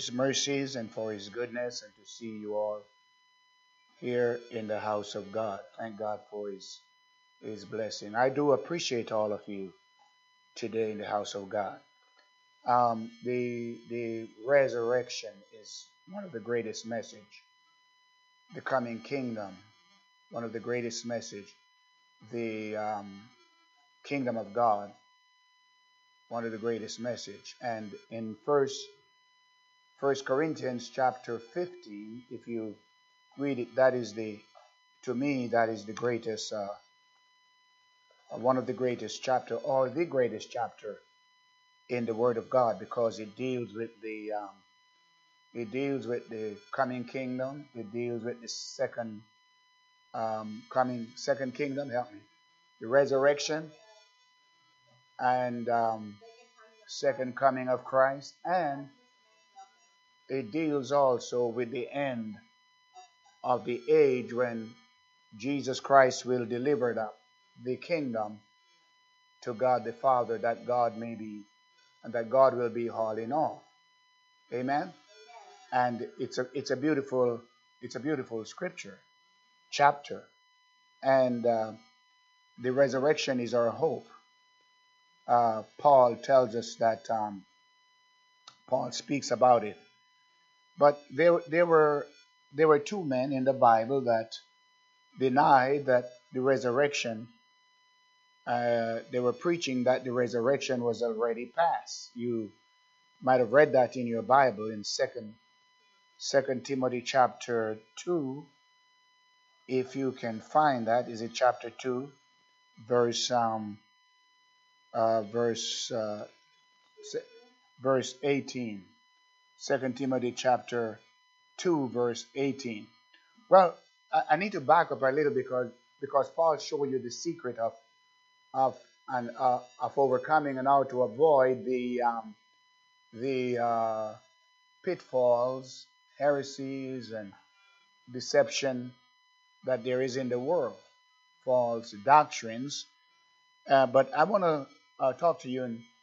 His mercies and for His goodness, and to see you all here in the house of God. Thank God for His blessing. I do appreciate all of you today in the house of God. The resurrection is one of the greatest message. The coming kingdom, one of the greatest message. The kingdom of God, one of the greatest message. And in First Corinthians chapter 15, if you read it, that is to me, that is the greatest, one of the greatest chapter, or the greatest chapter in the Word of God, because it deals with the coming kingdom. It deals with the second kingdom. Help me. The resurrection and second coming of Christ, and it deals also with the end of the age when Jesus Christ will deliver the kingdom to God the Father, that God may be, and that God will be all in all. Amen. And it's a beautiful scripture chapter, and the resurrection is our hope. Paul tells us that. Paul speaks about it, but there were two men in the Bible that denied that the resurrection. They were preaching that the resurrection was already past. You might have read that in your Bible in Second Timothy chapter 2, if you can find that. Is it chapter 2, verse 18? 2 Timothy chapter 2, verse 18. Well, I need to back up a little because Paul showed you the secret of overcoming and how to avoid the pitfalls, heresies, and deception that there is in the world, false doctrines. But I want to talk to you in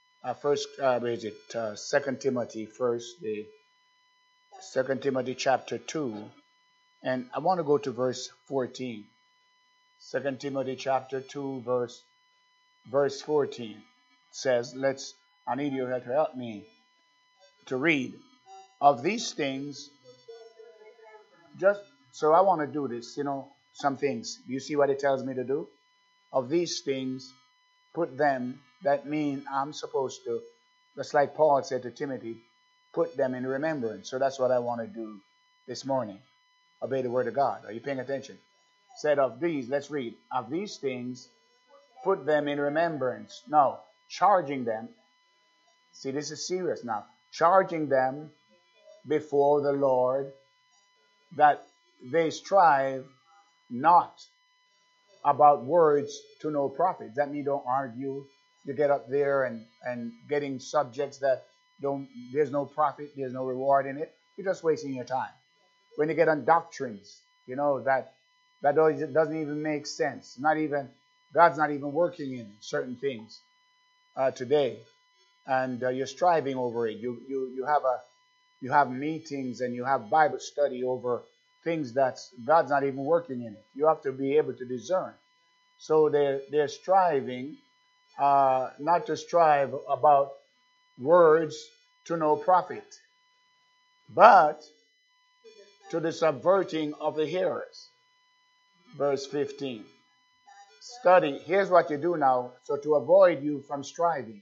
Second Timothy first, the Second Timothy chapter 2, and I want to go to verse 14. Second Timothy chapter 2, verse 14 says, I need you to help me to read. Of these things, so I want to do this, some things. Do you see what it tells me to do? Of these things, put them, that mean I'm supposed to, just like Paul said to Timothy, put them in remembrance. So that's what I want to do this morning. Obey the word of God. Are you paying attention? Said of these, let's read. Of these things, put them in remembrance. Now, charging them. See, this is serious now. Charging them before the Lord that they strive not about words to no profit. That means don't argue. You get up there and getting subjects that there's no profit, there's no reward in it. You're just wasting your time. When you get on doctrines, that doesn't even make sense. God's not even working in certain things today, and you're striving over it. You have meetings and you have Bible study over things that God's not even working in it. You have to be able to discern. So they're striving not to strive about words to no profit, but to the subverting of the hearers. Verse 15. Study. Here's what you do now. So to avoid you from striving.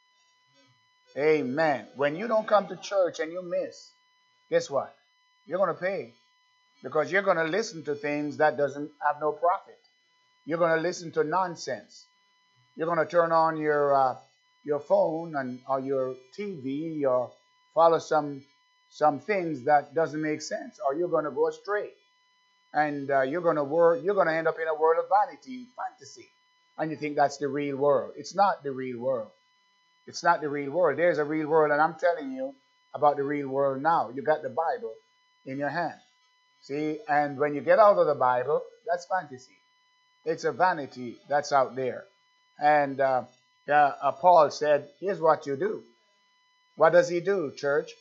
Amen. When you don't come to church and you miss, guess what? You're going to pay. Because you're going to listen to things that doesn't have no profit. You're going to listen to nonsense. You're going to turn on your phone or your TV or follow some things that doesn't make sense, or you're going to go astray, and you're going to end up in a world of vanity, fantasy, and you think that's the real world. It's not the real world. It's not the real world. There's a real world, and I'm telling you about the real world now. You got the Bible in your hand. See, and when you get out of the Bible, that's fantasy. It's a vanity that's out there. And Paul said, here's what you do. What does he do, church?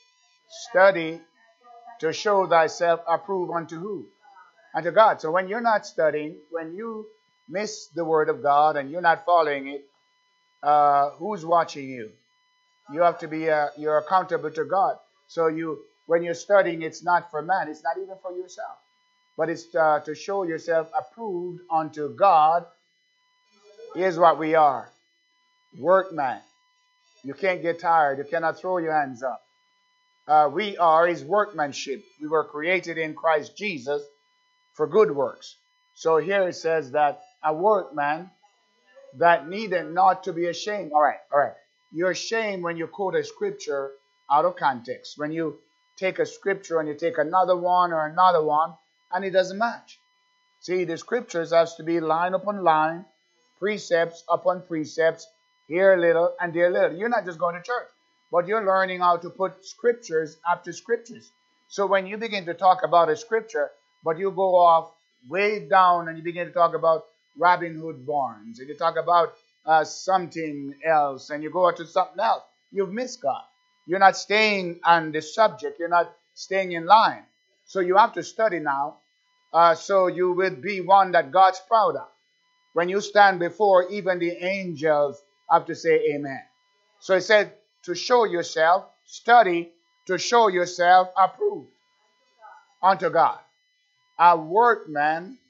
Study to show thyself approved unto who? Unto God. So when you're not studying, when you miss the word of God and you're not following it, who's watching you? You have to be, you're accountable to God. So when you're studying, it's not for man. It's not even for yourself. But it's to show yourself approved unto God. Here's what we are. Workman. You can't get tired. You cannot throw your hands up. We are his workmanship. We were created in Christ Jesus for good works. So here it says that a workman that needed not to be ashamed. All right. You're ashamed when you quote a scripture out of context. When you take a scripture and you take another one, and it doesn't match. See, the scriptures has to be line upon line, precepts upon precepts, here a little and there a little. You're not just going to church, but you're learning how to put scriptures after scriptures. So when you begin to talk about a scripture, but you go off way down and you begin to talk about Robin Hood Barnes, and you talk about something else, and you go to something else, you've missed God. You're not staying on the subject. You're not staying in line. So you have to study now, so you will be one that God's proud of. When you stand before, even the angels have to say amen. So it said to show yourself, study to show yourself approved unto God. A workman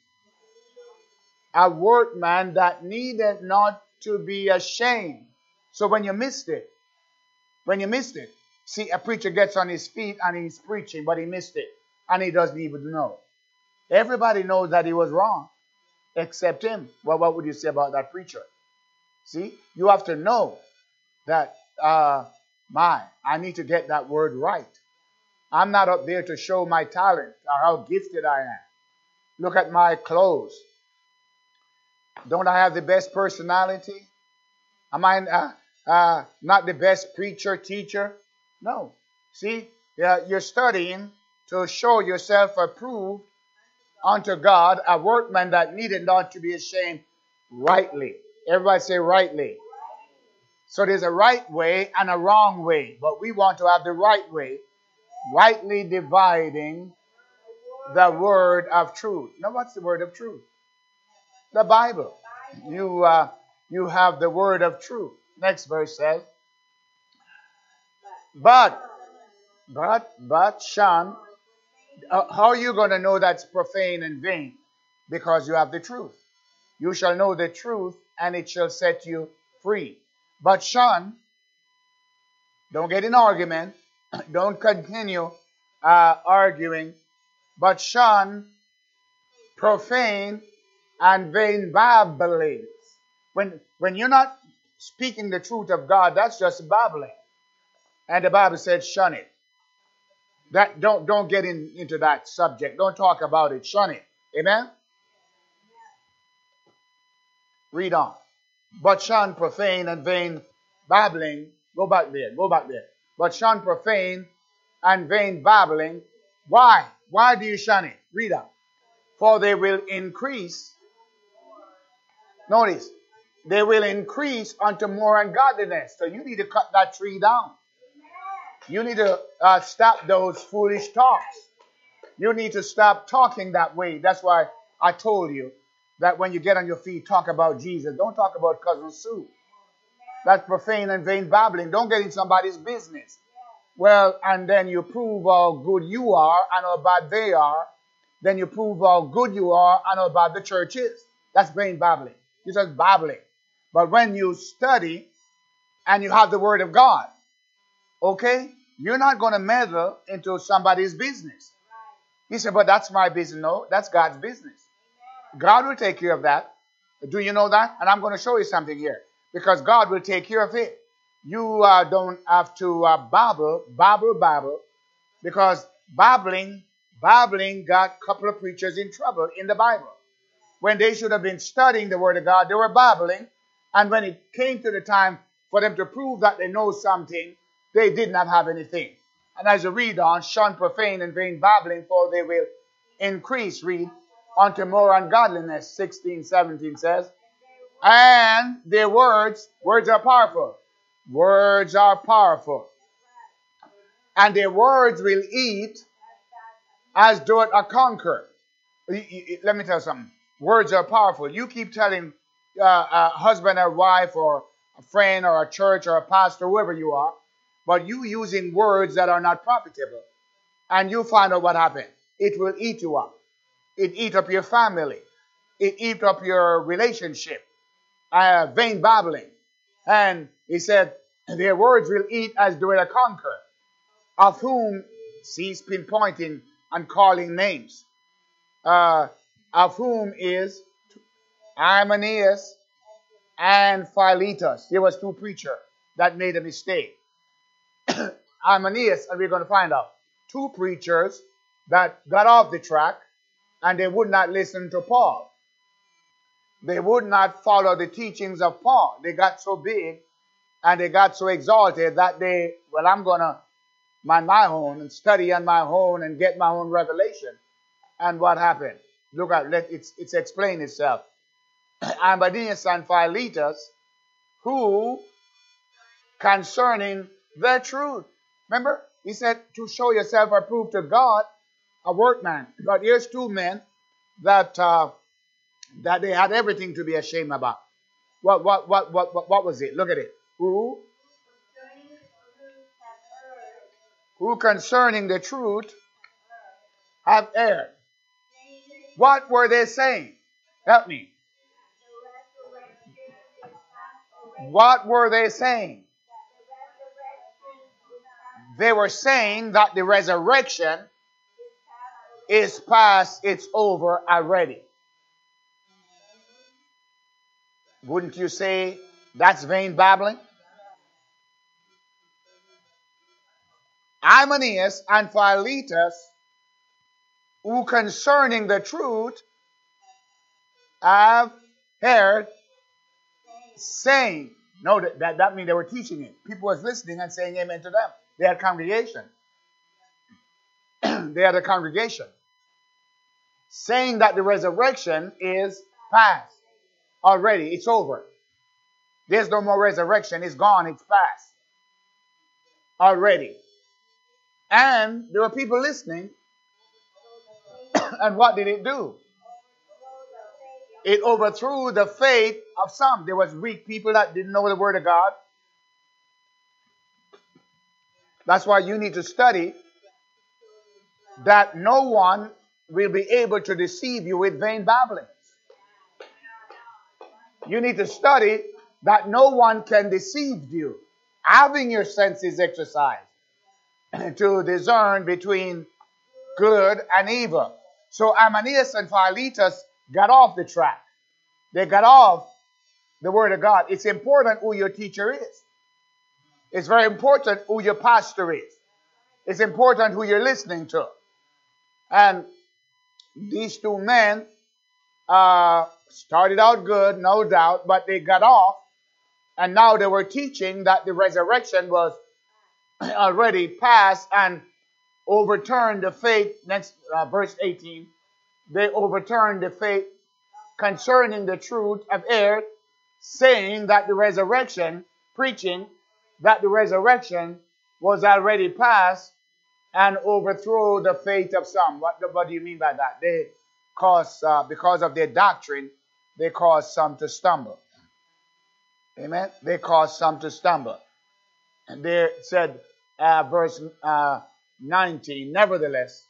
that needed not to be ashamed. So when you missed it, see, a preacher gets on his feet and he's preaching, but he missed it, and he doesn't even know. Everybody knows that he was wrong, except him. Well, what would you say about that preacher? See, you have to know that, I need to get that word right. I'm not up there to show my talent or how gifted I am. Look at my clothes. Don't I have the best personality? Am I not the best preacher, teacher? No. See, you're studying to show yourself approved unto God, a workman that needed not to be ashamed, rightly. Everybody say rightly. So there's a right way and a wrong way, but we want to have the right way, rightly dividing the word of truth. Now, what's the word of truth? The Bible. You have the word of truth. Next verse says, but shun. How are you going to know that's profane and vain? Because you have the truth. You shall know the truth, and it shall set you free. But shun. Don't get in argument. Don't continue arguing. But shun profane and vain babblings. When you're not speaking the truth of God, that's just babbling. And the Bible said, shun it. That don't get into that subject. Don't talk about it. Shun it. Amen? Read on. But shun profane and vain babbling. Go back there. But shun profane and vain babbling. Why? Why do you shun it? Read on. For they will increase. Notice. They will increase unto more ungodliness. So you need to cut that tree down. You need to stop those foolish talks. You need to stop talking that way. That's why I told you that when you get on your feet, talk about Jesus. Don't talk about Cousin Sue. That's profane and vain babbling. Don't get in somebody's business. Well, and then you prove how good you are and how bad they are. Then you prove how good you are and how bad the church is. That's vain babbling. You're just babbling. But when you study and you have the word of God, okay, you're not going to meddle into somebody's business. He said, but that's my business. No, that's God's business. God will take care of that. Do you know that? And I'm going to show you something here. Because God will take care of it. You don't have to babble. Because babbling got a couple of preachers in trouble in the Bible. When they should have been studying the word of God, they were babbling. And when it came to the time for them to prove that they know something, they did not have anything. And as you read on, shun profane and vain babbling, for they will increase, read, unto more ungodliness. 16, 17 says, and their words are powerful. Words are powerful. and their words will eat as doeth a conqueror. Let me tell you something. Words are powerful. You keep telling a husband or wife or a friend or a church or a pastor, whoever you are, but you using words that are not profitable, and you find out what happened. It will eat you up. It eat up your family. It eat up your relationship. Vain babbling. And he said, their words will eat as doeth a conqueror, of whom, see, he's pinpointing and calling names, of whom is Hymenaeus and Philetus. There was two preachers that made a mistake. Hymenaeus, and we're going to find out, two preachers that got off the track, and they would not listen to Paul. They would not follow the teachings of Paul. They got so big and they got so exalted that I'm going to mind my own and study on my own and get my own revelation. And what happened? Look at it's explained itself. Hymenaeus and Philetus, who concerning the truth. Remember, he said to show yourself approved to God, a workman. But here's two men that they had everything to be ashamed about. What was it? Look at it. Who concerning the truth have erred. What were they saying? Help me. What were they saying? They were saying that the resurrection is past, it's over already. Wouldn't you say that's vain babbling? Hymenaeus and Philetus, who concerning the truth have heard saying. No, that means they were teaching it. People was listening and saying amen to them. They had congregation. They had a congregation. Saying that the resurrection is past. Already, it's over. There's no more resurrection. It's gone. It's past. Already. And there were people listening. And what did it do? It overthrew the faith of some. There was weak people that didn't know the word of God. That's why you need to study that no one will be able to deceive you with vain babblings. You need to study that no one can deceive you, having your senses exercised to discern between good and evil. So Hymenaeus and Philetus got off the track. They got off the word of God. It's important who your teacher is. It's very important who your pastor is. It's important who you're listening to. And these two men started out good, no doubt, but they got off. And now they were teaching that the resurrection was already past and overturned the faith. Next verse 18. They overturned the faith concerning the truth of error, saying that the resurrection, preaching that the resurrection was already past and overthrew the faith of some. What do you mean by that? They caused, because of their doctrine, they caused some to stumble. Amen? They caused some to stumble. And they said, verse 19, nevertheless,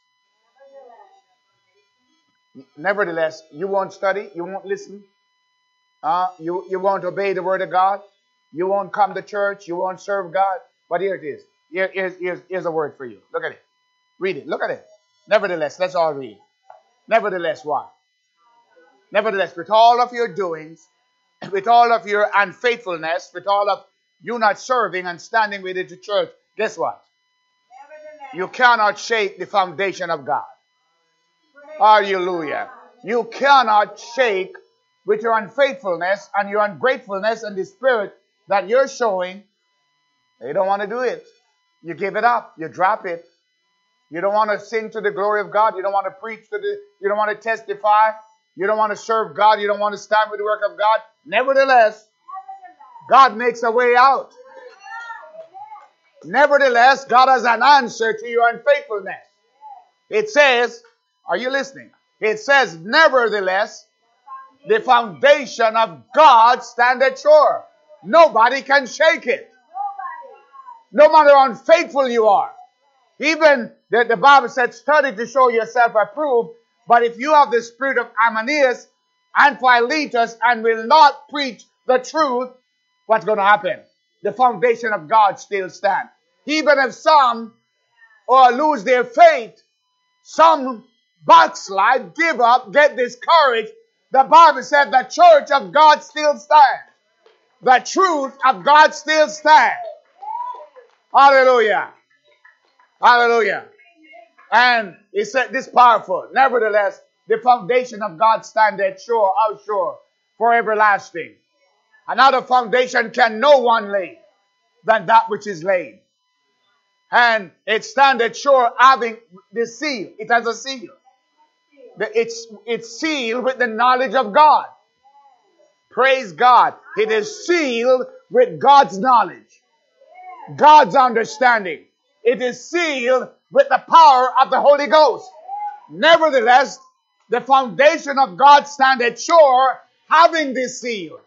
you won't study, you won't listen, you won't obey the word of God, you won't come to church, you won't serve God. But here it is. Here's a word for you. Look at it. Read it. Look at it. Nevertheless, let's all read. Nevertheless, what? Nevertheless, with all of your doings, with all of your unfaithfulness, with all of you not serving and standing with it to church, guess what? You cannot shake the foundation of God. Hallelujah. You cannot shake with your unfaithfulness and your ungratefulness and the spirit that you're showing. You don't want to do it. You give it up. You drop it. You don't want to sing to the glory of God. You don't want to preach you don't want to testify. You don't want to serve God. You don't want to stand with the work of God. Nevertheless, God makes a way out. Nevertheless, God has an answer to your unfaithfulness. It says, are you listening? It says, nevertheless, the foundation of God standeth sure. Nobody can shake it. No matter how unfaithful you are. Even the Bible said, study to show yourself approved. But if you have the spirit of Ananias and Philetus and will not preach the truth, what's going to happen? The foundation of God still stands. Even if some lose their faith, some backslide, give up, get discouraged, the Bible said the church of God still stands. The truth of God still stands. Hallelujah. Hallelujah. And he said this powerful. Nevertheless, the foundation of God standeth sure, how sure? For everlasting. Another foundation can no one lay than that which is laid. And it standeth sure, having the seal. It has a seal. It's sealed with the knowledge of God. Praise God. It is sealed with God's knowledge. God's understanding. It is sealed with the power of the Holy Ghost. Nevertheless, the foundation of God standeth sure, having this seal.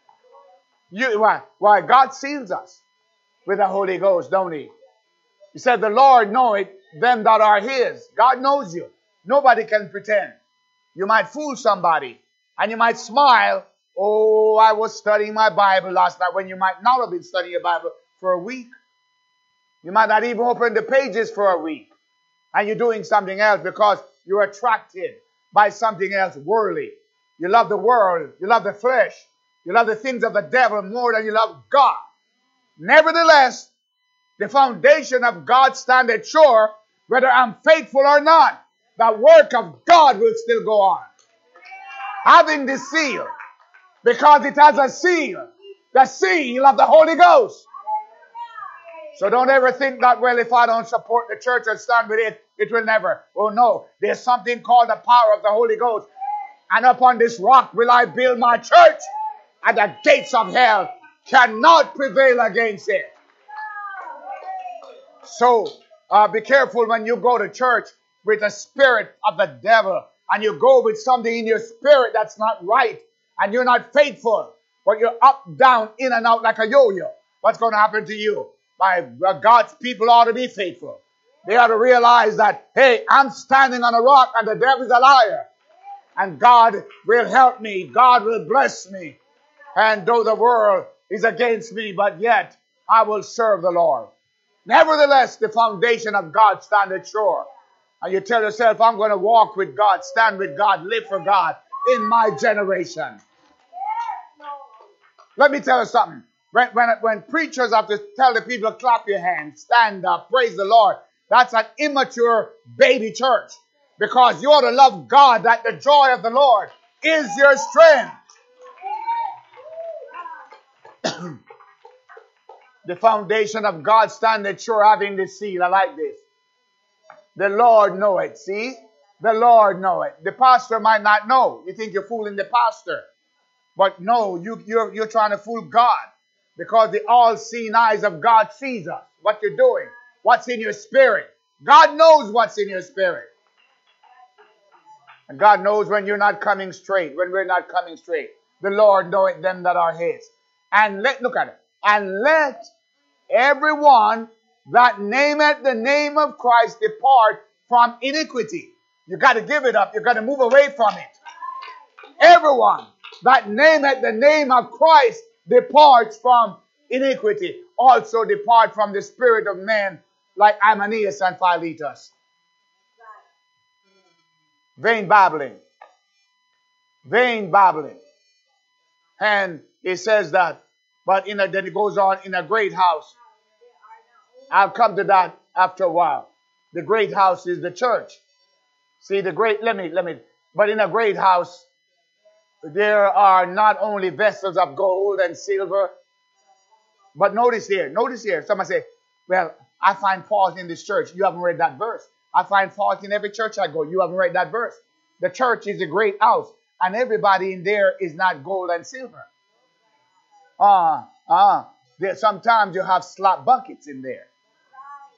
Why? God seals us with the Holy Ghost, don't He? He said, the Lord knoweth them that are His. God knows you. Nobody can pretend. You might fool somebody, and you might smile. Oh, I was studying my Bible last night, when you might not have been studying your Bible for a week. You might not even open the pages for a week. And you're doing something else because you're attracted by something else worldly. You love the world. You love the flesh. You love the things of the devil more than you love God. Nevertheless, the foundation of God standeth sure, whether I'm faithful or not. The work of God will still go on. Having this seal, because it has a seal, the seal of the Holy Ghost. So don't ever think that, well, if I don't support the church or stand with it, it will never. Oh no, there's something called the power of the Holy Ghost. And upon this rock will I build my church, and the gates of hell cannot prevail against it. So be careful when you go to church with the spirit of the devil, and you go with something in your spirit that's not right, and you're not faithful, but you're up, down, in and out like a yo-yo. What's going to happen to you? God's people ought to be faithful. They ought to realize that, hey, I'm standing on a rock and the devil's a liar. And God will help me. God will bless me. And though the world is against me, but yet I will serve the Lord. Nevertheless, the foundation of God standeth sure. And you tell yourself, I'm going to walk with God, stand with God, live for God in my generation. Let me tell you something. When preachers have to tell the people, clap your hands, stand up, praise the Lord, that's an immature baby church. Because you ought to love God, that the joy of the Lord is your strength. The foundation of God standeth sure, having this seal. I like this. The Lord know it. See? The Lord know it. The pastor might not know. You think you're fooling the pastor. But no, you're trying to fool God. Because the all-seeing eyes of God sees us. What you're doing. What's in your spirit. God knows what's in your spirit. And God knows when you're not coming straight. When we're not coming straight. The Lord knoweth them that are His. And look at it. And let everyone that nameth the name of Christ depart from iniquity. You got to give it up. You got to move away from it. Everyone that nameth the name of Christ departs from iniquity. Also depart from the spirit of men like Ananias and Philetus. Vain babbling. Vain babbling. And it says that, but then it goes on, in a great house. I'll come to that after a while. The great house is the church. See, but in a great house, there are not only vessels of gold and silver, but notice here, somebody say, well, I find fault in this church. You haven't read that verse. I find fault in every church I go. You haven't read that verse. The church is a great house, and everybody in there is not gold and silver. Sometimes you have slop buckets in there.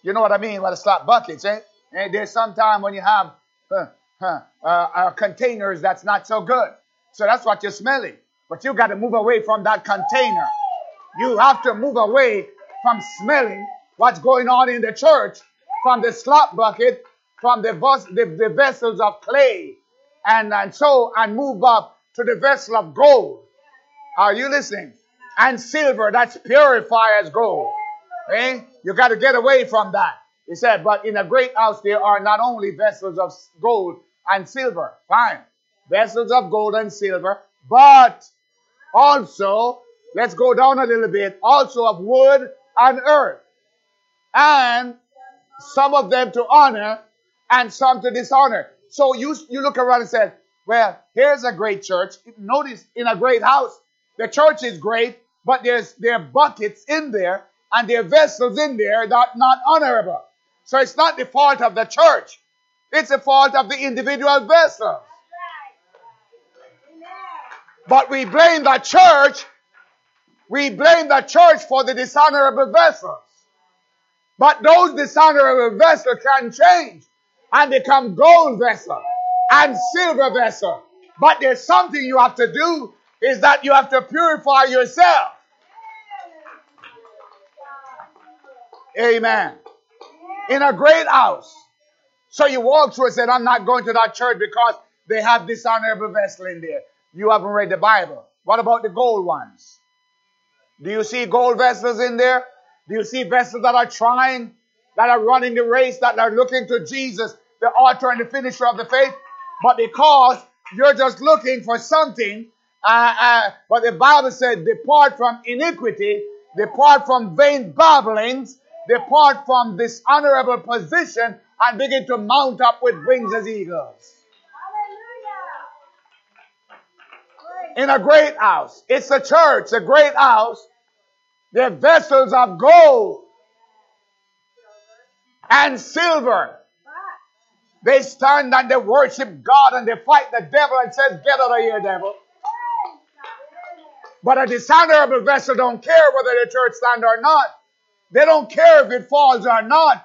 You know what I mean? What a slop buckets, eh? And there's some time when you have containers that's not so good. So that's what you're smelling. But you got to move away from that container. You have to move away from smelling what's going on in the church, from the slop bucket, from the vessels of clay, and move up to the vessel of gold. Are you listening? And silver, that's purified as gold. Eh? You got to get away from that. He said, but in a great house there are not only vessels of gold and silver. Fine. Vessels of gold and silver. But also, let's go down a little bit, also of wood and earth. And some of them to honor and some to dishonor. So you look around and say, well, here's a great church. Notice in a great house, the church is great, but there are buckets in there and there are vessels in there that are not honorable. So it's not the fault of the church. It's the fault of the individual vessels. But we blame the church. We blame the church for the dishonorable vessels. But those dishonorable vessels can change and become gold vessel and silver vessel. But there's something you have to do, is that you have to purify yourself. Amen. In a great house. So you walk through and say, I'm not going to that church because they have dishonorable vessel in there. You haven't read the Bible. What about the gold ones? Do you see gold vessels in there? Do you see vessels that are trying, that are running the race, that are looking to Jesus, the author and the finisher of the faith? But because you're just looking for something, but the Bible said, depart from iniquity, depart from vain babblings, depart from dishonorable position, and begin to mount up with wings as eagles. In a great house. It's a church, a great house. They're vessels of gold and silver. They stand and they worship God and they fight the devil and says, get out of here, devil. But a dishonorable vessel don't care whether the church stand or not. They don't care if it falls or not.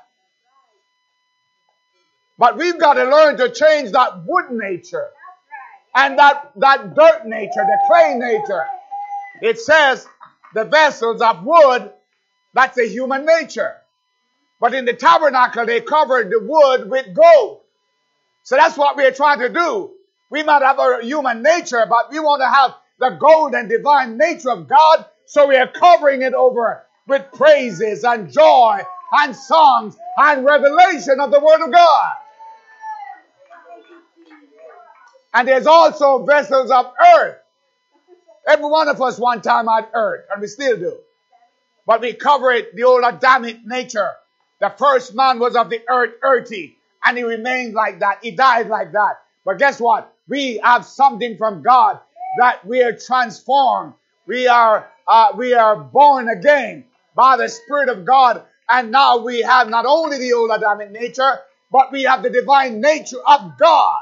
But we've got to learn to change that wood nature and that dirt nature, the clay nature. It says the vessels of wood, that's a human nature. But in the tabernacle, they covered the wood with gold. So that's what we're trying to do. We might have a human nature, but we want to have the gold and divine nature of God. So we are covering it over with praises and joy and songs and revelation of the Word of God. And there's also vessels of earth. Every one of us one time had earth, and we still do. But we cover it, the old Adamic nature. The first man was of the earth, earthy, and he remained like that. He died like that. But guess what? We have something from God that we are transformed. We are born again by the Spirit of God. And now we have not only the old Adamic nature, but we have the divine nature of God.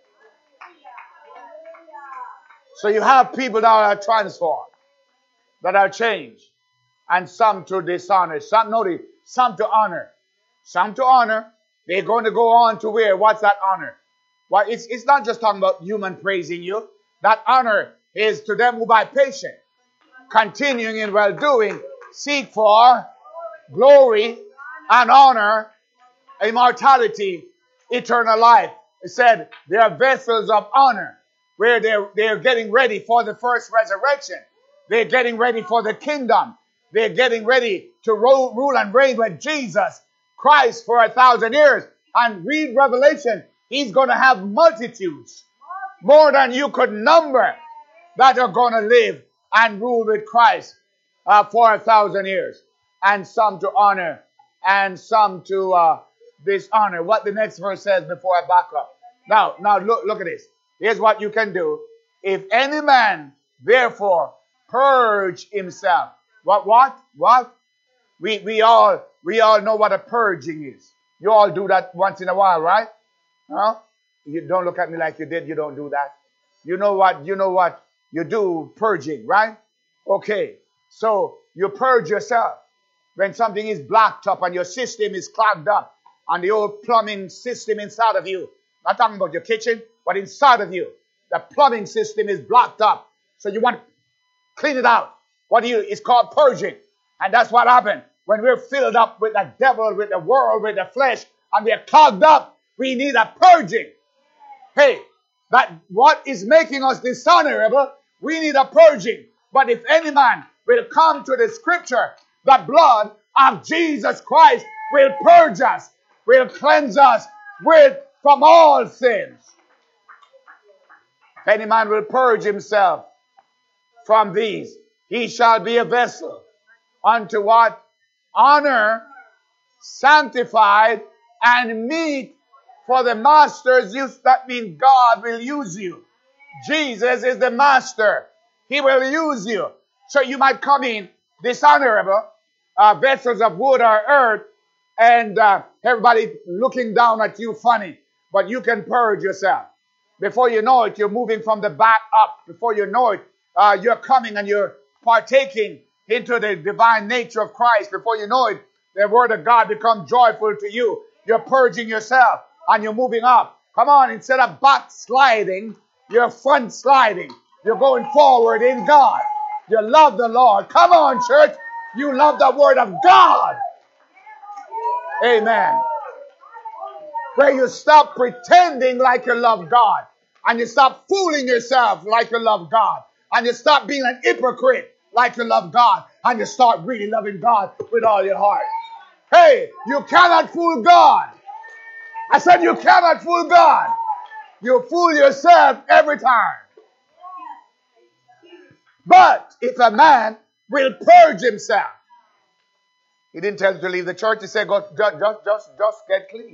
So you have people that are transformed, that are changed, and some to dishonor, some to honor. Some to honor. They're going to go on to where? What's that honor? Well, it's not just talking about human praising you. That honor is to them who by patience, continuing in well-doing, seek for glory and honor, immortality, eternal life. It said they are vessels of honor, where they're getting ready for the first resurrection. They're getting ready for the kingdom. They're getting ready to rule and reign with Jesus Christ for 1,000 years. And read Revelation. He's going to have multitudes, more than you could number, that are going to live and rule with Christ for 1,000 years. And some to honor and some to dishonor. What the next verse says before I back up. Now look at this. Here's what you can do. If any man, therefore, purge himself. What? We all know what a purging is. You all do that once in a while, right? Huh? You don't look at me like you did. You don't do that. You know what you do, purging, right? Okay. So you purge yourself. when something is blocked up and your system is clogged up and the old plumbing system inside of you, not talking about your kitchen, but inside of you, the plumbing system is blocked up. So you want to clean it out. It's called purging. And that's what happened. When we're filled up with the devil, with the world, with the flesh, and we're clogged up, we need a purging. Hey, that what is making us dishonorable, we need a purging. But if any man will come to the scripture, the blood of Jesus Christ will purge us, will cleanse us from all sins. If any man will purge himself from these, he shall be a vessel unto what? Honor, sanctified, and meet for the master's use. That means God will use you. Jesus is the master. He will use you. So you might come in dishonorable, vessels of wood or earth, and everybody looking down at you funny. But you can purge yourself. Before you know it, you're moving from the back up. Before you know it, you're coming and you're partaking into the divine nature of Christ. Before you know it, the word of God becomes joyful to you. You're purging yourself and you're moving up. Come on, instead of backsliding, you're front sliding. You're going forward in God. You love the Lord. Come on, church. You love the word of God. Amen. Where you stop pretending like you love God. And you stop fooling yourself like you love God. And you stop being an hypocrite like you love God. And you start really loving God with all your heart. Hey, you cannot fool God. I said you cannot fool God. You fool yourself every time. But if a man will purge himself, he didn't tell you to leave the church. He said, go, just get clean.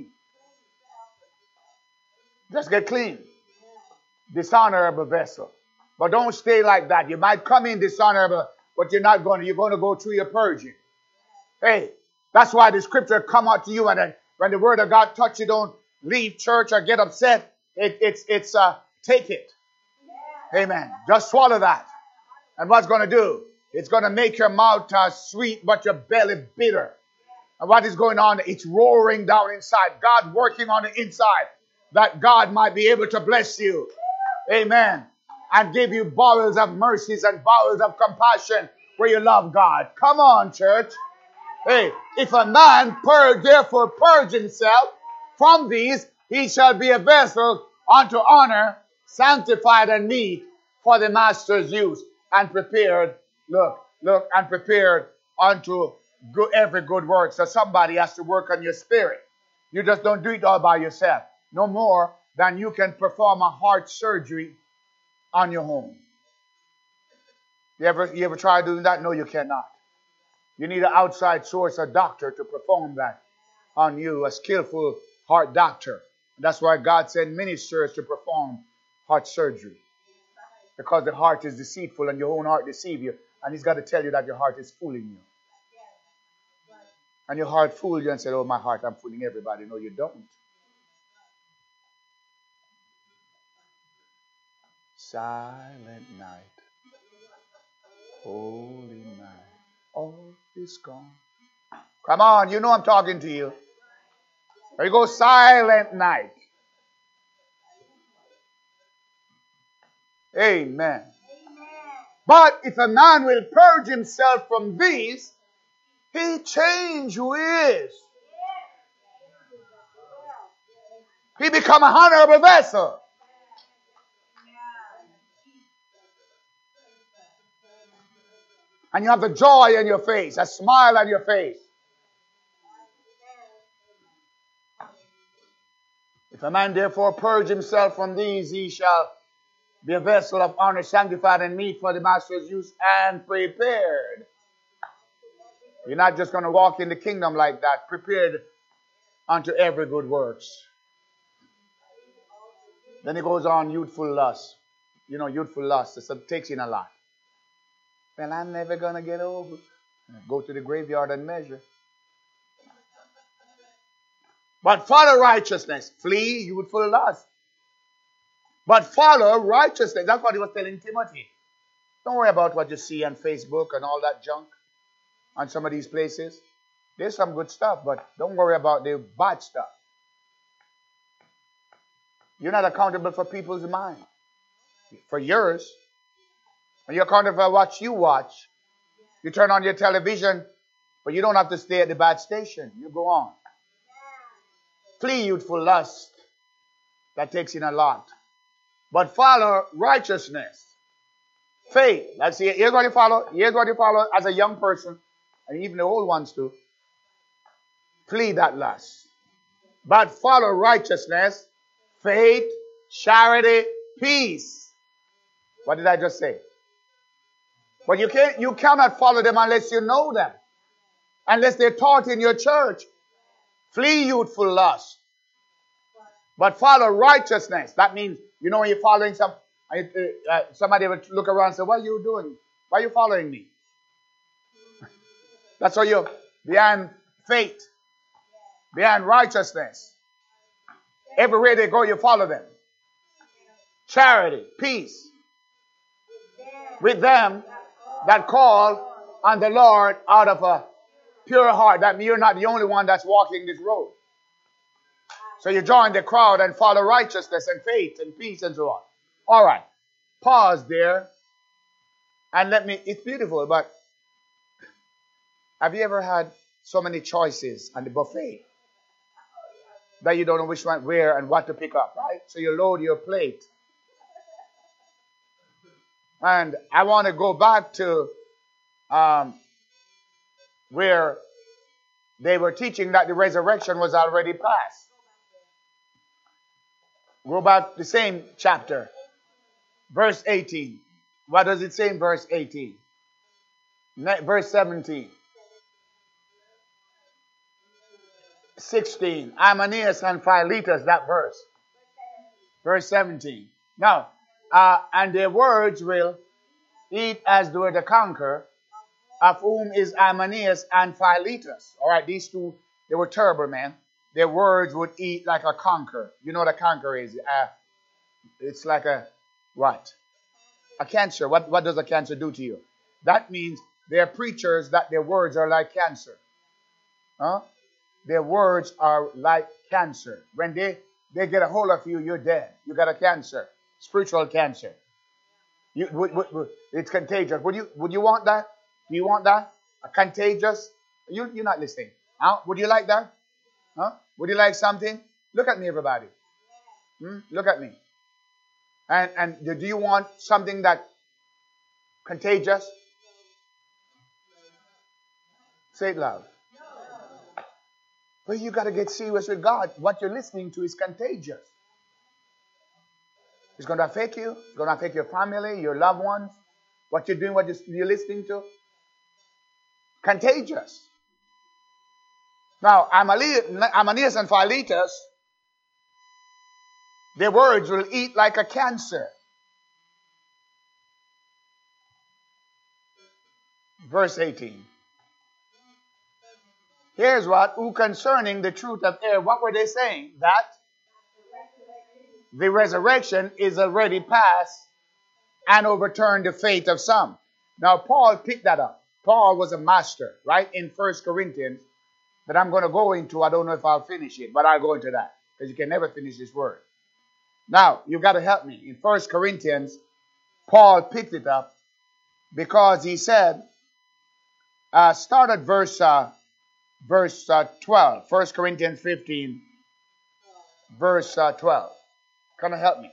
Just get clean. Dishonorable vessel. But don't stay like that. You might come in dishonorable, but you're going to go through your purging. Hey, that's why the scripture come out to you, and then when the word of God touch you, don't leave church or get upset. Take it. Amen. Just swallow that. And what's going to do? It's going to make your mouth sweet, but your belly bitter. And what is going on? It's roaring down inside. God working on the inside, that God might be able to bless you. Amen. And give you bowels of mercies and bowels of compassion where you love God. Come on, church. Hey, if a man therefore purge himself from these, he shall be a vessel unto honor, sanctified and meet for the master's use, and prepared, and prepared unto every good work. So somebody has to work on your spirit. You just don't do it all by yourself. No more than you can perform a heart surgery on your home. You ever try doing that? No, you cannot. You need an outside source, a doctor, to perform that on you, a skillful heart doctor. That's why God sent ministers to perform heart surgery. Because the heart is deceitful and your own heart deceives you. And he's got to tell you that your heart is fooling you. And your heart fooled you and said, oh, my heart, I'm fooling everybody. No, you don't. Silent night, holy night, all is gone. Come on, you know I'm talking to you. There you go, silent night. Amen. But if a man will purge himself from these, he change who he is. He become a honorable vessel. And you have the joy in your face, a smile on your face. If a man therefore purge himself from these, he shall be a vessel of honor, sanctified and meet for the master's use, and prepared. You're not just going to walk in the kingdom like that. Prepared unto every good works. Then he goes on, youthful lust. You know, youthful lust, it takes in a lot. Well, I'm never going to get over. Go to the graveyard and measure. But follow righteousness. Flee youthful lust. But follow righteousness. That's what he was telling Timothy. Don't worry about what you see on Facebook and all that junk on some of these places. There's some good stuff, but don't worry about the bad stuff. You're not accountable for people's mind. For yours. And you're accountable for what you watch. You turn on your television, but you don't have to stay at the bad station. You go on. Flee youthful lust. That takes in a lot. But follow righteousness. Faith. Let's see. Here's what you follow. Here's what you follow as a young person. And even the old ones too. Flee that lust. But follow righteousness, faith, charity, peace. What did I just say? But you cannot follow them unless you know them. Unless they're taught in your church. Flee youthful lust. But follow righteousness. That means, you know, when you're following somebody will look around and say, what are you doing? Why are you following me? That's how you're behind faith. Behind righteousness. Everywhere they go, you follow them. Charity, peace. With them that call on the Lord out of a pure heart. That means you're not the only one that's walking this road. So you join the crowd and follow righteousness and faith and peace and so on. All right. Pause there. And it's beautiful, but have you ever had so many choices on the buffet that you don't know which one, where, and what to pick up, right? So you load your plate. And I want to go back to where they were teaching that the resurrection was already past. Go back to the same chapter. Verse 18. What does it say in verse 18? Verse 17. 16. Hymenaeus and Philetus, that verse. Verse 17. Now, and their words will eat as though the conquer, of whom is Hymenaeus and Philetus. All right, these two, they were terrible, man. Their words would eat like a conquer. You know what a conquer is? It's like a, what? A cancer. What does a cancer do to you? That means they're preachers that their words are like cancer. Huh? Their words are like cancer. When they get a hold of you, you're dead. You got a cancer. Spiritual cancer. It's contagious. Would you want that? Do you want that? A contagious? You're not listening. Huh? Would you like that? Huh? Would you like something? Look at me, everybody. Look at me. And do you want something that contagious? Say it loud. Well, you got to get serious with God. What you're listening to is contagious. It's going to affect you. It's going to affect your family, your loved ones. What you're doing, what you're listening to. Contagious. Now, Hymenaeus and Philetus, their words will eat like a cancer. Verse 18. Here's what, who concerning the truth of air, what were they saying? That the resurrection is already past and overturned the faith of some. Now, Paul picked that up. Paul was a master, right, in 1 Corinthians that I'm going to go into. I don't know if I'll finish it, but I'll go into that because you can never finish this word. Now, you've got to help me. In 1 Corinthians, Paul picked it up because he said, start at verse 12. 1 Corinthians 15, verse 12. Come and help me.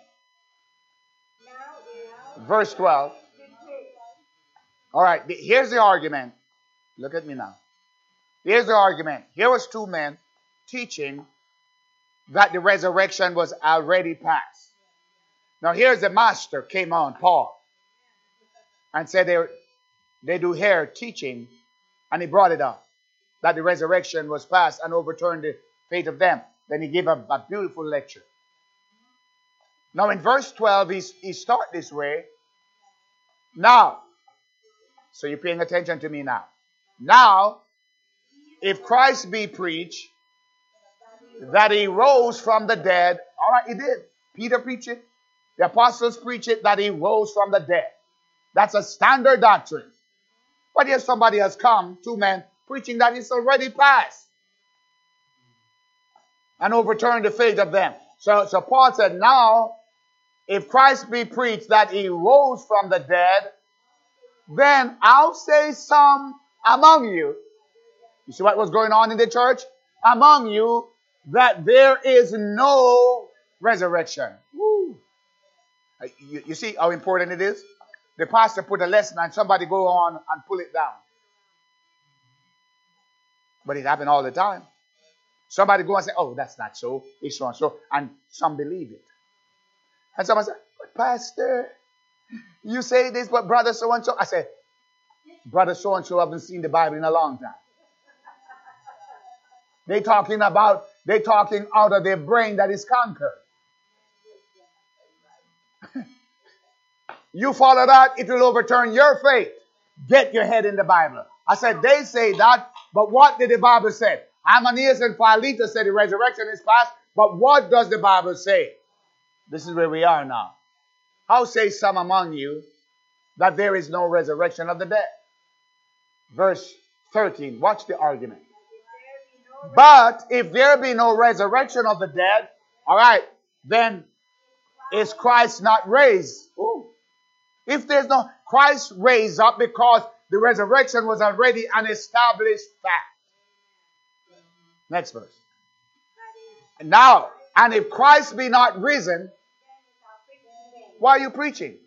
Verse 12. All right, here's the argument. Look at me now. Here's the argument. Here was two men teaching that the resurrection was already past. Now here's the master came on, Paul, and said they do here teaching, and he brought it up that the resurrection was past and overturned the fate of them. Then he gave a beautiful lecture. Now in verse 12, he starts this way. Now, so you're paying attention to me now. Now, if Christ be preached that he rose from the dead, all right, he did. Peter preached it. The apostles preach it that he rose from the dead. That's a standard doctrine. But here somebody has come, two men, preaching that it's already passed and overturned the faith of them. So Paul said, now, if Christ be preached that he rose from the dead, then I'll say some among you. You see what was going on in the church? Among you, that there is no resurrection. Woo. You see how important it is? The pastor put a lesson and somebody go on and pull it down. But it happened all the time. Somebody go and say, oh, that's not so. It's so and so. And some believe it. And someone said, but pastor, you say this, but brother so-and-so. I said, brother so-and-so haven't seen the Bible in a long time. They're talking out of their brain that is conquered. You follow that, it will overturn your faith. Get your head in the Bible. I said, they say that, but what did the Bible say? Ananias and Philetus said the resurrection is past, but what does the Bible say? This is where we are now. How say some among you that there is no resurrection of the dead? Verse 13, watch the argument. But if there be no resurrection of the dead, all right, then is Christ not raised? Ooh. If there's no, Christ raised up because the resurrection was already an established fact. Next verse. Now, and if Christ be not risen, why are you preaching?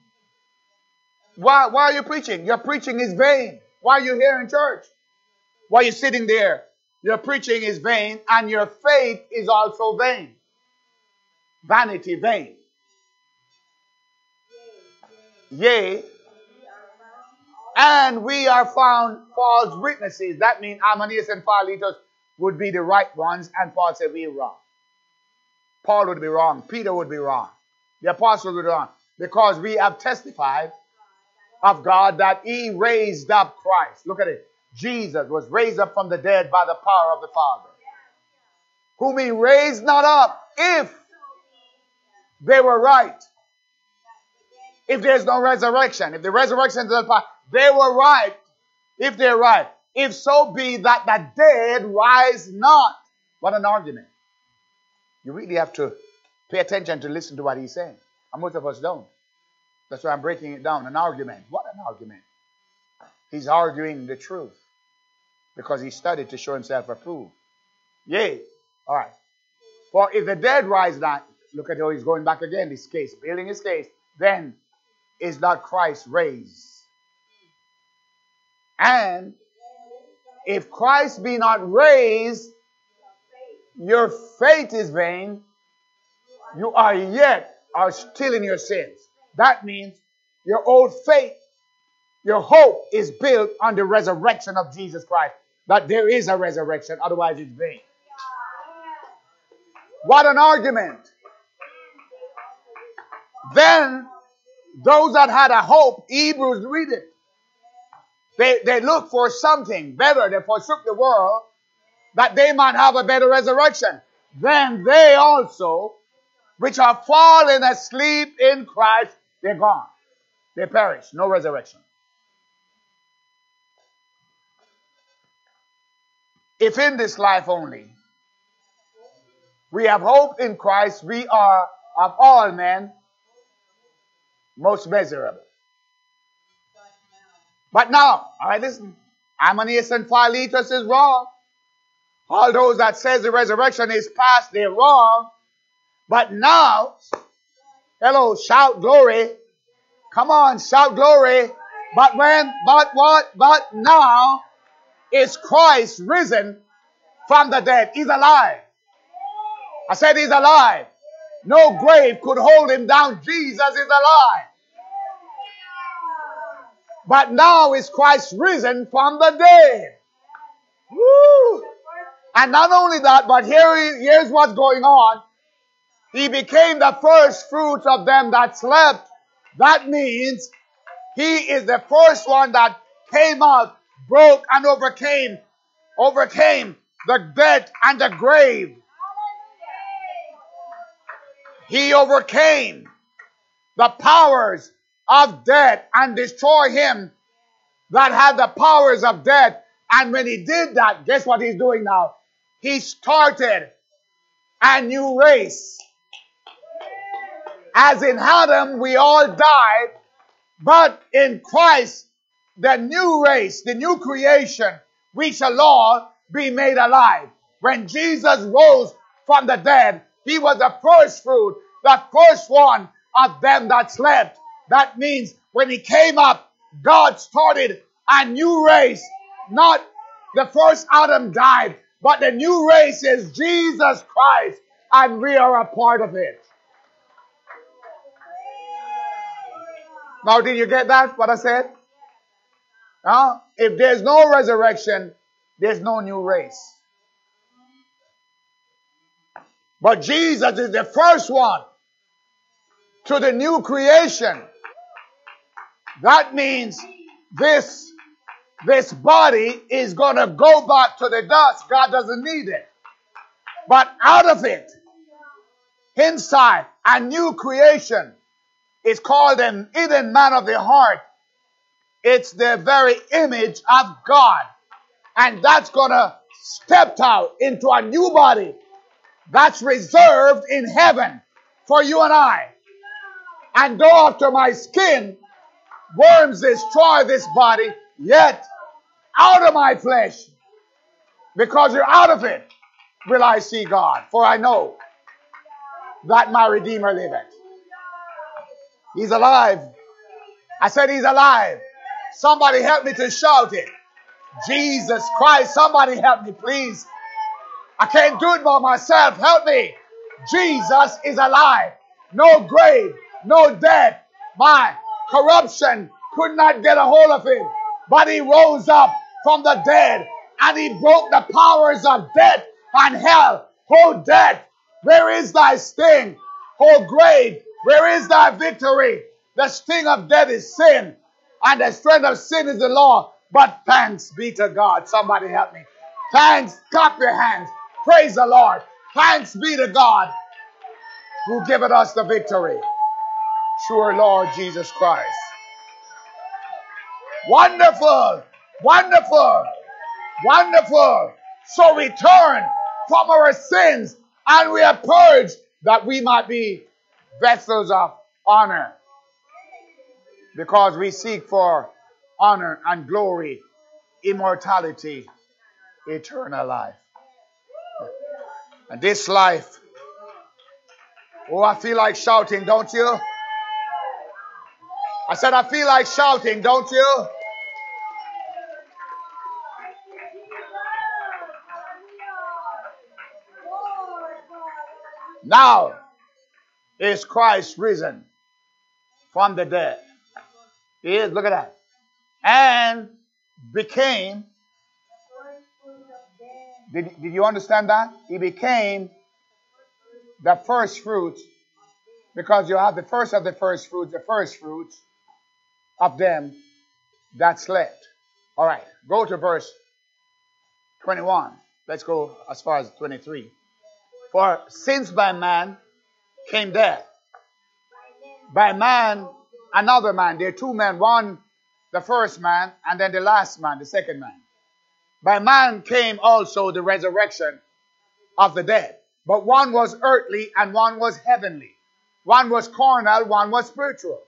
Why are you preaching? Your preaching is vain. Why are you here in church? Why are you sitting there? Your preaching is vain and your faith is also vain. Vanity, vain. Yea, and we are found false witnesses. That means Ananias and Philetus would be the right ones, and Paul said we are wrong. Paul would be wrong. Peter would be wrong. The apostles would be wrong. Because we have testified of God that he raised up Christ. Look at it. Jesus was raised up from the dead by the power of the Father, whom he raised not up if they were right. If there's no resurrection, if the resurrection is not, they were right. If they're right, if so be that the dead rise not. What an argument. You really have to pay attention to listen to what he's saying. And most of us don't. That's why I'm breaking it down. An argument. What an argument. He's arguing the truth because he studied to show himself approved. Yea. All right. For if the dead rise not, look at how he's going back again, this case, building his case, then is not Christ raised. And if Christ be not raised, your faith is vain. You are still in your sins. That means your old faith, your hope is built on the resurrection of Jesus Christ. That there is a resurrection, otherwise it's vain. What an argument. Then those that had a hope, Hebrews read it. They looked for something better. They forsook the world that they might have a better resurrection. Then they also, which are fallen asleep in Christ, they're gone. They perish. No resurrection. If in this life only we have hope in Christ, we are of all men most miserable. But now, all right, listen. Ananias and Philetus is wrong. All those that says the resurrection is past, they're wrong. But now, hello, shout glory. Come on, shout glory. But now is Christ risen from the dead. He's alive. I said he's alive. No grave could hold him down. Jesus is alive. But now is Christ risen from the dead. Woo! And not only that, but here's what's going on. He became the first fruits of them that slept. That means he is the first one that came out, broke and overcame the death and the grave. He overcame the powers of death and destroyed him that had the powers of death And when he did that, guess what he's doing now? He started a new race. As in Adam, we all died, but in Christ, the new race, the new creation, we shall all be made alive. When Jesus rose from the dead, he was the first fruit, the first one of them that slept. That means when he came up, God started a new race. Not the first Adam died, but the new race is Jesus Christ, and we are a part of it. Now, did you get that, what I said? If there's no resurrection, there's no new race. But Jesus is the first one to the new creation. That means this body is going to go back to the dust. God doesn't need it. But out of it, inside, a new creation is called an hidden man of the heart. It's the very image of God. And that's going to step out into a new body that's reserved in heaven for you and I. And though after my skin, worms destroy this body, yet out of my flesh, because you're out of it, will I see God. For I know that my Redeemer liveth. He's alive. I said he's alive. Somebody help me to shout it. Jesus Christ, somebody help me, please. I can't do it by myself. Help me. Jesus is alive. No grave, no death. My corruption could not get a hold of him. But he rose up from the dead and he broke the powers of death and hell. Oh, death, where is thy sting? Oh, grave, where is thy victory? The sting of death is sin, and the strength of sin is the law. But thanks be to God. Somebody help me. Thanks. Clap your hands. Praise the Lord. Thanks be to God who giveth us the victory. Sure, Lord Jesus Christ. Wonderful. Wonderful. Wonderful. So we turn from our sins and we are purged that we might be vessels of honor. Because we seek for honor and glory, immortality, eternal life. And this life, oh, I feel like shouting, don't you? I said, I feel like shouting, don't you? Now is Christ risen from the dead. He is, look at that. And became, did you understand that? He became the first fruits, because you have the first of the first fruits of them that slept. All right, go to verse 21. Let's go as far as 23. For since by man came death, by man another man. There are two men, one the first man, and then the last man, the second man. By man came also the resurrection of the dead. But one was earthly and one was heavenly. One was carnal, one was spiritual.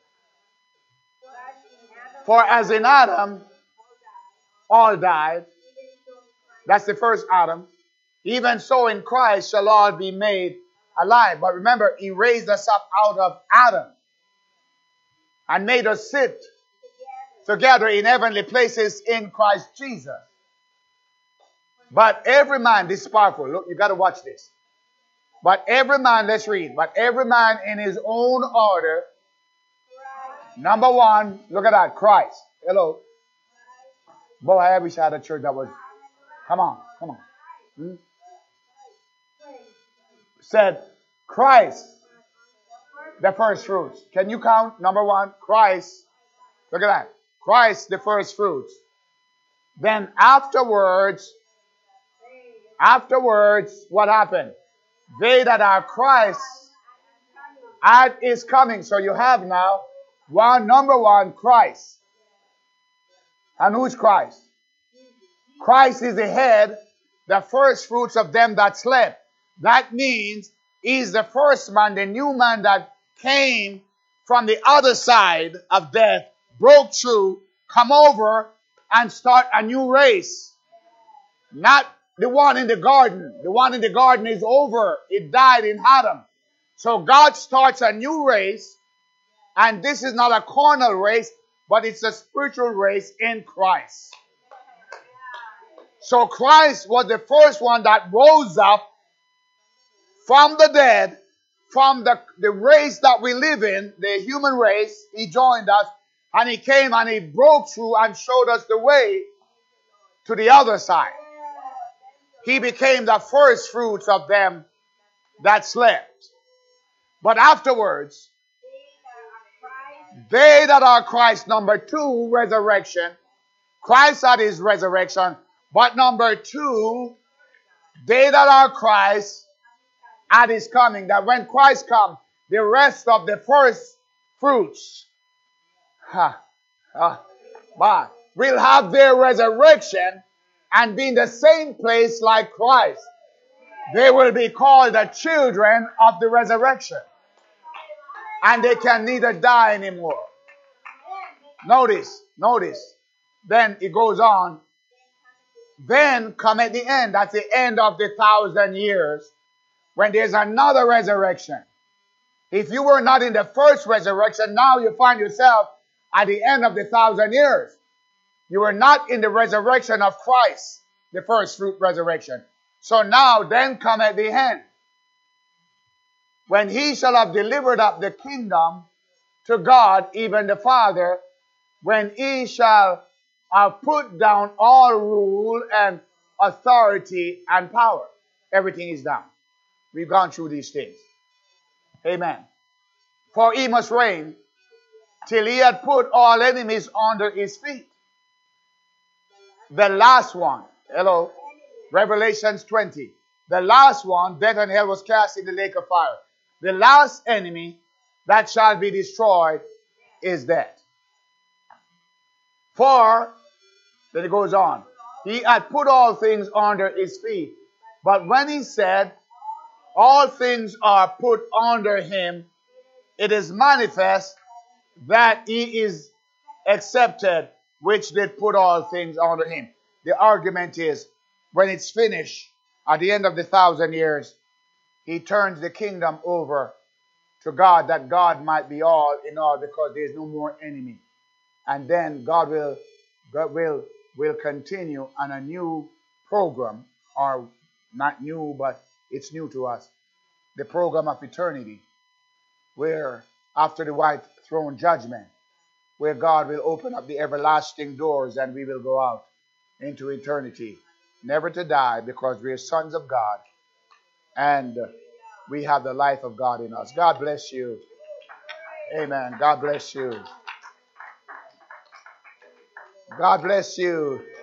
For as in Adam all died, that's the first Adam, even so in Christ shall all be made alive. But remember, he raised us up out of Adam and made us sit together in heavenly places in Christ Jesus. But every man, this is powerful. Look, you got to watch this. But every man, let's read. But every man in his own order. Number one, look at that, Christ. Hello. Boy, I wish I had a church that was. Come on, come on. Said Christ, the first fruits. Can you count? Number one, Christ. Look at that. Christ, the first fruits. Then afterwards, what happened? They that are Christ at his coming. So you have now number one, Christ. And who's Christ? Christ is the head, the first fruits of them that slept. That means he's the first man, the new man that came from the other side of death, broke through, come over, and start a new race. Not the one in the garden. The one in the garden is over. It died in Adam. So God starts a new race, and this is not a carnal race, but it's a spiritual race in Christ. So Christ was the first one that rose up from the dead, from the race that we live in, the human race. He joined us, and he came and he broke through and showed us the way to the other side. He became the first fruits of them that slept. But afterwards, they that are Christ, number 2, resurrection. Christ had his resurrection. But number 2, they that are Christ at his coming. That when Christ comes, the rest of the first fruits will have their resurrection and be in the same place like Christ. They will be called the children of the resurrection. And they can neither die anymore. Notice. Then it goes on. Then come at the end. That's the end of the 1,000 years. When there's another resurrection. If you were not in the first resurrection, now you find yourself at the end of the 1,000 years. You were not in the resurrection of Christ, the first fruit resurrection. So now then come at the end. When he shall have delivered up the kingdom to God, even the Father, when he shall have put down all rule and authority and power. Everything is down. We've gone through these things. Amen. For he must reign till he had put all enemies under his feet. The last one. Hello. Revelations 20. The last one, death and hell, was cast in the lake of fire. The last enemy that shall be destroyed is death. For, then it goes on, he had put all things under his feet. But when he said, all things are put under him, it is manifest that he is accepted, which did put all things under him. The argument is, when it's finished, at the end of the 1,000 years, he turns the kingdom over to God, that God might be all in all, because there is no more enemy. And then God will continue on a new program, or not new, but it's new to us. The program of eternity, where after the white throne judgment, where God will open up the everlasting doors and we will go out into eternity, never to die, because we are sons of God and we have the life of God in us. God bless you. Amen. God bless you. God bless you.